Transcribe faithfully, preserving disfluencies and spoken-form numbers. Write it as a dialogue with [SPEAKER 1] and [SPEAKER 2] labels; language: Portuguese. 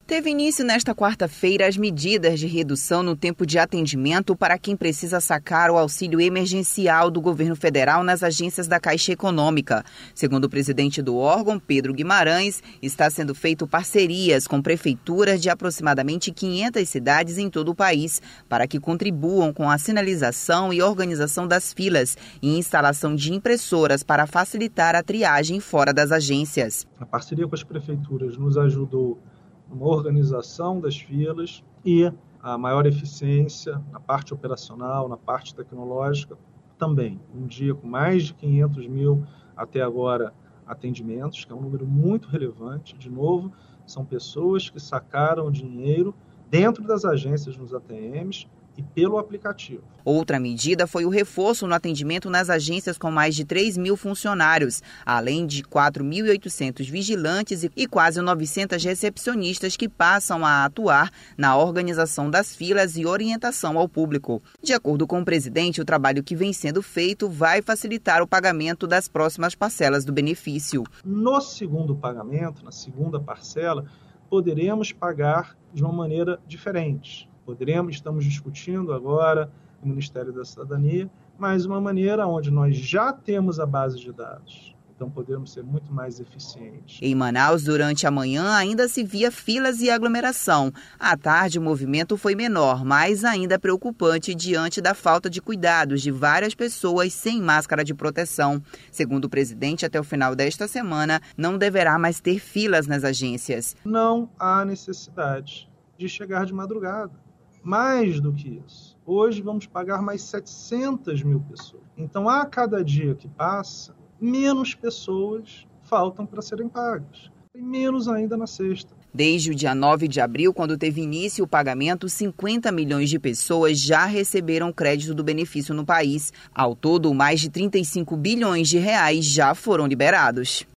[SPEAKER 1] Teve início nesta quarta-feira as medidas de redução no tempo de atendimento para quem precisa sacar o auxílio emergencial do governo federal nas agências da Caixa Econômica. Segundo o presidente do órgão, Pedro Guimarães, está sendo feito parcerias com prefeituras de aproximadamente quinhentas cidades em todo o país para que contribuam com a sinalização e organização das filas e instalação de impressoras para facilitar a triagem fora das agências.
[SPEAKER 2] A parceria com as prefeituras nos ajudou uma organização das filas e a maior eficiência na parte operacional, na parte tecnológica também. Um dia com mais de quinhentos mil até agora atendimentos, que é um número muito relevante. De novo, são pessoas que sacaram dinheiro dentro das agências nos A T Ms e pelo aplicativo.
[SPEAKER 1] Outra medida foi o reforço no atendimento nas agências com mais de três mil funcionários, além de quatro mil e oitocentos vigilantes e quase novecentas recepcionistas que passam a atuar na organização das filas e orientação ao público. De acordo com o presidente, o trabalho que vem sendo feito vai facilitar o pagamento das próximas parcelas do benefício.
[SPEAKER 2] No segundo pagamento, na segunda parcela, poderemos pagar de uma maneira diferente. Poderemos, estamos discutindo agora no Ministério da Cidadania, mas uma maneira onde nós já temos a base de dados. Então, podemos ser muito mais eficientes.
[SPEAKER 1] Em Manaus, durante a manhã, ainda se via filas e aglomeração. À tarde, o movimento foi menor, mas ainda preocupante diante da falta de cuidados de várias pessoas sem máscara de proteção. Segundo o presidente, até o final desta semana, não deverá mais ter filas nas agências.
[SPEAKER 2] Não há necessidade de chegar de madrugada. Mais do que isso, hoje vamos pagar mais setecentas mil pessoas. Então, a cada dia que passa, menos pessoas faltam para serem pagas. E menos ainda na sexta.
[SPEAKER 1] Desde o dia nove de abril, quando teve início o pagamento, cinquenta milhões de pessoas já receberam crédito do benefício no país. Ao todo, mais de trinta e cinco bilhões de reais já foram liberados.